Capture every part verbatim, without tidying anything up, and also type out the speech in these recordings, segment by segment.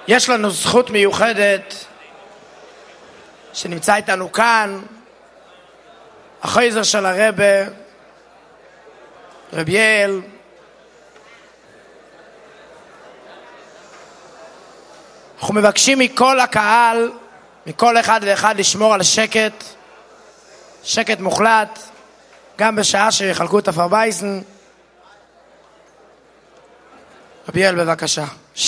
יש לנו זכות מיוחדת שנמצא איתנו כאן החייזר של הרבי, רבי יעל. אנחנו מבקשים מכל הקהל, מכל אחד ואחד, לשמור על שקט, שקט מוחלט, גם בשעה שיחלקו את הפרבייזן. רבי יעל, בבקשה.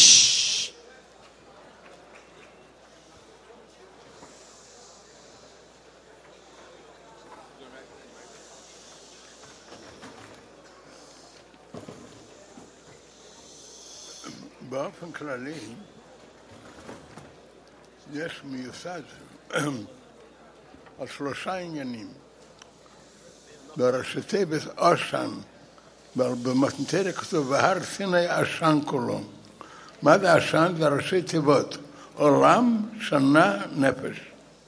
באופן כללי יש מיוסד על שלושה עניינים. בראשיתי אושן, במתנתר כתוב בהר סיני עשן כולו. מה זה עשן? זה ראשי תיבות, עולם, שנה, נפש.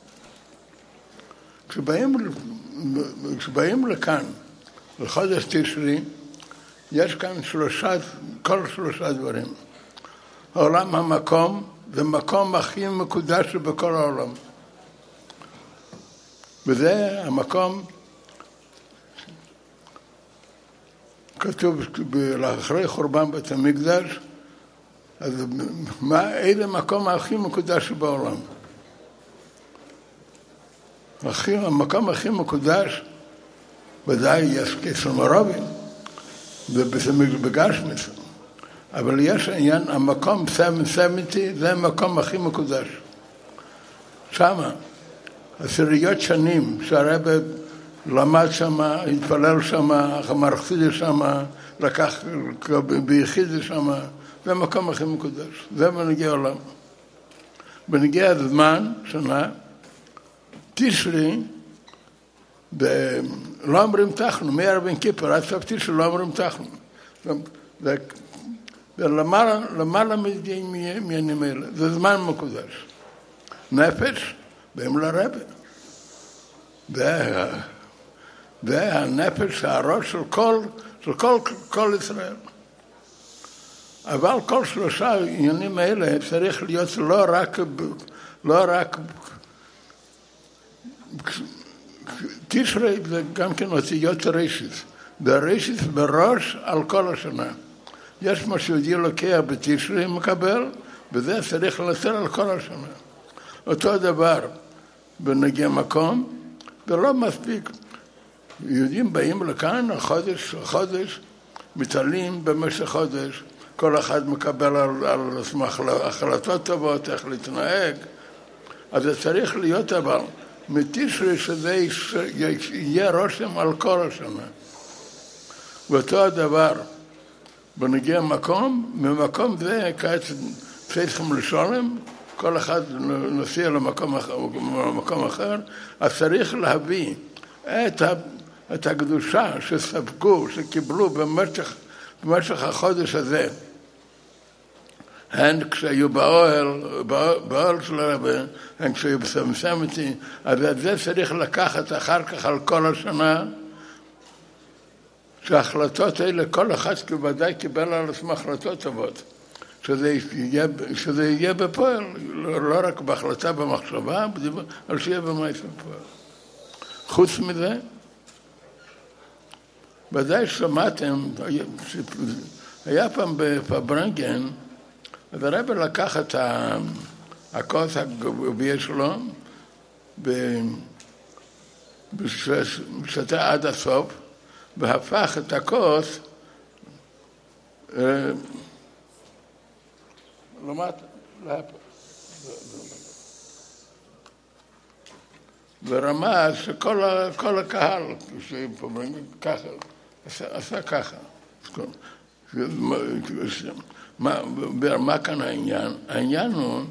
כשבאים, כשבאים לכאן לחודש תשרי, יש כאן שלושה, כל שלושה דברים. העולם, המקום, זה מקום הכי מקודש בכל העולם. וזה המקום, כתוב לאחרי חורבן בית המקדש, אז מה, איזה מקום הכי מקודש בעולם? הכי, המקום הכי מקודש, ודאי יש כסל מרובים, ובגשמית. אבל יש עניין, המקום שבע שבעים, זה המקום הכי מקודש. שמה, עשיריות שנים שהרבי למד שמה, התפלל שמה, המרחסידי שמה, לקח ביחידי שמה, זה המקום הכי מקודש. זה בנגיע העולם. בנגיע הזמן, שנה, תשרי, לא אומרים תחנו, מערב כיפר, עד סוף תשרי לא אומרים תחנו. זה ולמעלה, למעלה מעניינים האלה, זה זמן מקודש. נפש, באים לרבי. זה, זה הנפש, הראש של כל, של כל, כל ישראל. אבל כל שלושה עניינים האלה צריך להיות לא רק, לא רק, תשרי זה גם כן אותיות רשת. ברשת בראש על כל השנה. יש מה שיהודי לוקח בתשרי מקבל, וזה צריך לנצל על כל השנה. אותו דבר בנגיע מקום, ולא מספיק. יהודים באים לכאן, החודש, החודש, מתעלים במשך חודש, כל אחד מקבל על, על סמך החלטות טובות, איך להתנהג. אז זה צריך להיות אבל, מתשרי שזה יהיה רושם על כל השנה. ואותו הדבר, בנגיע מקום, ממקום זה, כעת צריכים לשולם, כל אחד נוסע למקום אחר, למקום אחר, אז צריך להביא את, ה, את הקדושה שספגו, שקיבלו במשך, במשך החודש הזה. הן כשהיו באוהל, באוהל של הרבי, הן כשהיו בסמסמתי, אז את זה צריך לקחת אחר כך על כל השנה, שההחלטות האלה, כל אחד ודאי קיבל על עצמו החלטות טובות, שזה יהיה, שזה יהיה בפועל, לא, לא רק בהחלטה במחשבה, אבל שיהיה במעשה בפועל. חוץ מזה, ודאי שמעתם, היה פעם בפברנגן, אז הרבי לקח את הכוס הגביע שלו, ושתה עד הסוף, והפך את הכוס למטה, ורמז שכל הקהל ככה, עשה ככה. מה כאן העניין? העניין הוא,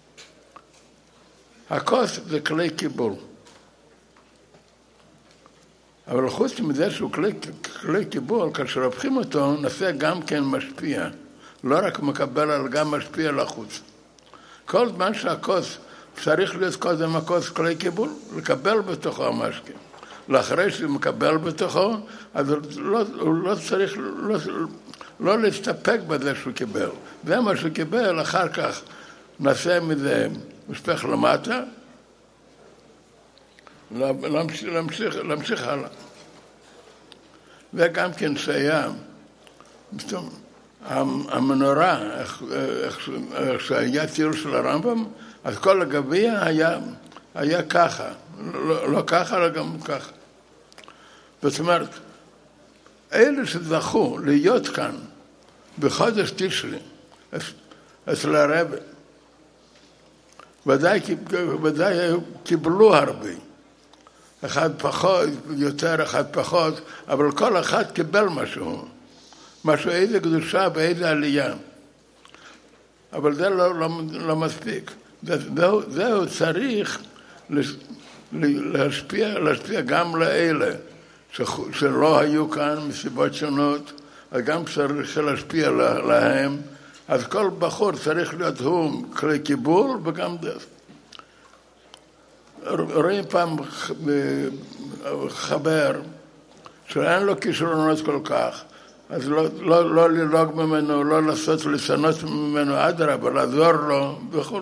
הכוס זה כלי קיבול. אבל חוץ מזה שהוא כלי, כלי קיבול, כאשר הופכים אותו, נעשה גם כן משפיע. לא רק מקבל, אבל גם משפיע לחוץ. כל זמן שהכוס צריך להיות קודם הכוס כלי קיבול, לקבל בתוכו המשקה. לאחרי שהוא מקבל בתוכו, אז לא, הוא לא צריך, לא, לא להסתפק בזה שהוא קיבל. זה מה שהוא קיבל, אחר כך נעשה מזה משפך למטה, להמשיך, להמשיך, להמשיך הלאה. וגם כן שהיה, המנורה, איך שהיה ציור של הרמב"ם, אז כל הגביע היה, היה ככה, לא, לא ככה, אלא גם ככה. זאת אומרת, אלה שזכו להיות כאן בחודש תשרי, אצל הרב, ודאי, ודאי קיבלו הרבה. אחד פחות, יותר, אחד פחות, אבל כל אחד קיבל משהו. משהו, איזה קדושה ואיזה עלייה. אבל זה לא, לא, לא מספיק. זהו, זהו צריך להשפיע, להשפיע גם לאלה שלא היו כאן מסיבות שונות, גם צריך להשפיע להם. אז כל בחור צריך להיות הוא כלי קיבול וגם זה. רואים פעם חבר שאין לו כישרונות כל כך, אז לא, לא, לא ללוג ממנו, לא לעשות לשנות ממנו אדרבה, לעזור לו וכו'.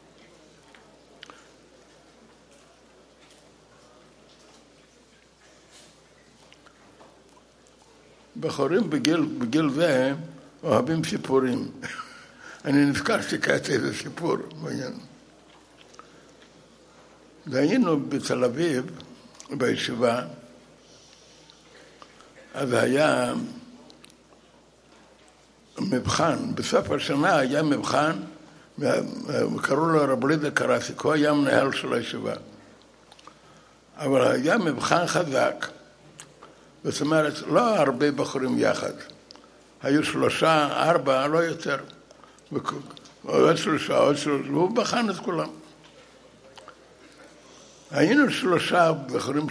בחורים בגיל, בגיל זה אוהבים סיפורים. אני נזכר שקראתי איזה סיפור מעניין. והיינו בתל אביב, בישיבה, אז היה מבחן, בסוף השנה היה מבחן, וקראו לו רב לידה קרסיק, הוא היה מנהל של הישיבה. אבל היה מבחן חזק, זאת אומרת, לא הרבה בחורים יחד. היו שלושה, ארבע, לא יותר. עוד שלושה, עוד שלושה, והוא בחן את כולם. היינו שלושה בחורים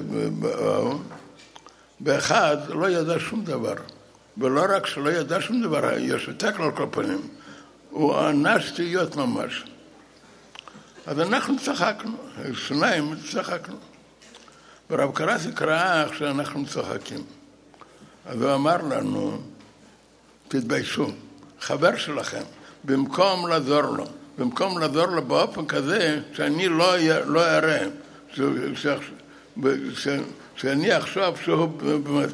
שבאחד לא ידע שום דבר. ולא רק שלא ידע שום דבר, יש יותר על כל פנים. הוא ענה שטויות ממש. אז אנחנו צחקנו, שניים צחקנו. ורב קרסיק ראה איך שאנחנו צוחקים. אז הוא אמר לנו, תתביישו, חבר שלכם, במקום לעזור לו, במקום לעזור לו באופן כזה שאני לא, לא אראה, ש, ש, ש, שאני אחשוב שהוא באמת...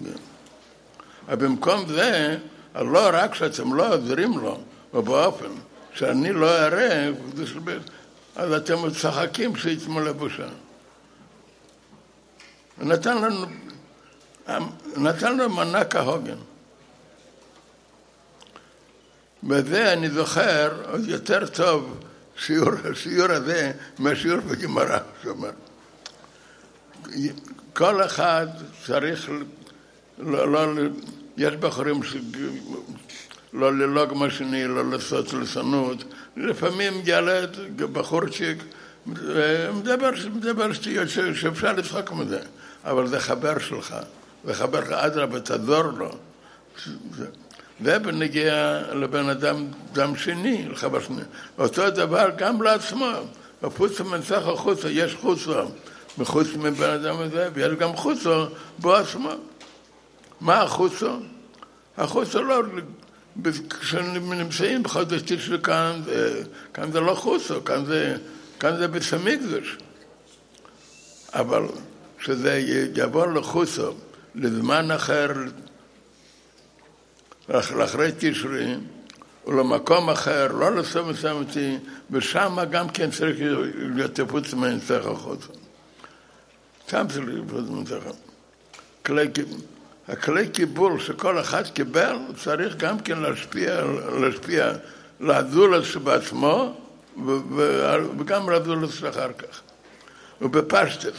במקום זה, לא רק שאתם לא עוזרים לו, ובאופן שאני לא אראה, אז אתם צחקים שיתמו לבושה. נתן לנו, נתן לנו מנה כהוגן. בזה אני זוכר עוד יותר טוב שיעור, השיעור הזה מהשיעור בגמרא, שאומר. כל אחד צריך, לא, לא, יש בחורים שלא ללוג משני, לא לעשות לסנות. לפעמים ילד, בחורצ'יק, מדבר, מדבר שטויות שאפשר לצחוק מזה. אבל זה חבר שלך, וחבר לך אדרבה, תעזור לו. זה בנגיע לבן אדם, דם שני, לחבר שני. אותו דבר גם לעצמו. בחוץ מנצח החוצה, יש חוצה. מחוץ מבן אדם הזה, ויש גם חוצה בו עצמו. מה החוצה? החוצה לא, כשנמצאים בחודש תשרי כאן, כאן זה לא חוצה, כאן זה, כאן זה בסמיקדוש. אבל כשזה יעבור לחוצה, לזמן אחר, לאחרי תשרי, ולמקום אחר, לא לסום מסמתי, ושם גם כן צריך להיות תפוץ מנצח החוצה. שם צריך להיות מנצח. הכלי קיבול שכל אחד קיבל, צריך גם כן להשפיע, להשפיע, לעזור בעצמו, וגם לעזור אחר כך. ובפשטס,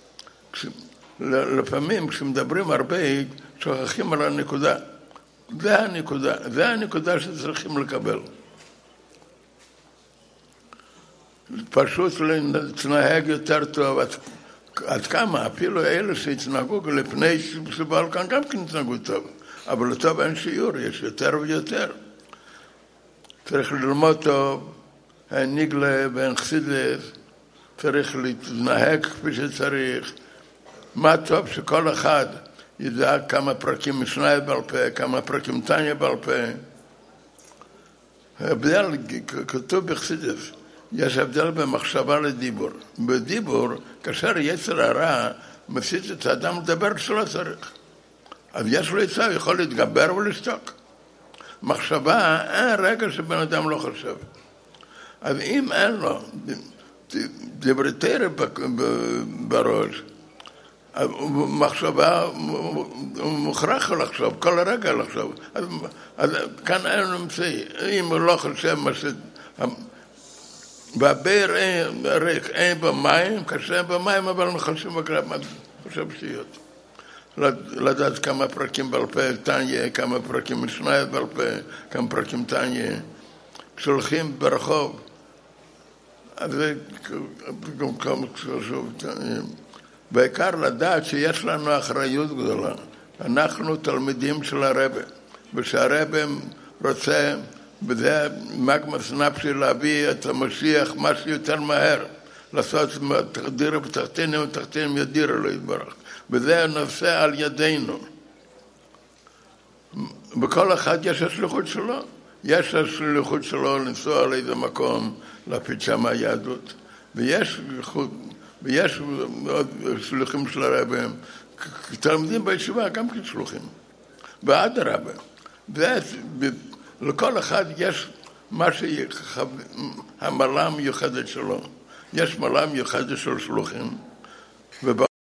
לפעמים כשמדברים הרבה, שוכחים על הנקודה. זה הנקודה, זה הנקודה שצריכים לקבל. פשוט להתנהג יותר טוב, עד, עד כמה, אפילו אלה שהתנהגו לפני שבאו כאן גם כן התנהגו טוב, אבל לטוב אין שיעור, יש יותר ויותר. צריך ללמוד טוב, אין ניגלה ואין חסידס, צריך להתנהג כפי שצריך. מה טוב שכל אחד ידע כמה פרקים משנה בעל פה, כמה פרקים תניא בעל פה. ההבדל, כתוב בחסידות, יש הבדל במחשבה לדיבור. בדיבור, כאשר יצר הרע מסית את האדם לדבר שלא צריך. אז יש לו עצה, יכול להתגבר ולשתוק. מחשבה, אין רגע שבן אדם לא חושב. אז אם אין לו דברי תורה בראש, מחשבה, הוא מוכרח לחשוב, כל הרגע לחשוב. אז, אז כאן אין אמצעי. אם הוא לא חושב מה ש... בבאר אין ריק, אין במים, קשה במים, אבל אנחנו חושבים חושב שטויות. לדעת כמה פרקים בעל פה תניא, כמה פרקים משנה בעל פה, כמה פרקים תניא. כשהולכים ברחוב, אז זה גם כמה חשוב תניא. בעיקר לדעת שיש לנו אחריות גדולה. אנחנו תלמידים של הרבי, ושהרבי רוצה בזה מגמס נפשי להביא את המשיח מה שיותר מהר, לעשות תחדירה בתחתינים ותחתינים ידיר אלוהי יתברך. וזה נעשה על ידינו. בכל אחד יש השליחות שלו. יש השליחות שלו לנסוע לאיזה מקום, להפיץ שם היהדות. ויש, ויש עוד שליחים של הרבי, תלמידים בישיבה גם כשלוחים. ואדרבה. לכל אחד יש מה שהמעלה המיוחדת שלו. יש מעלה מיוחדת של שלוחים.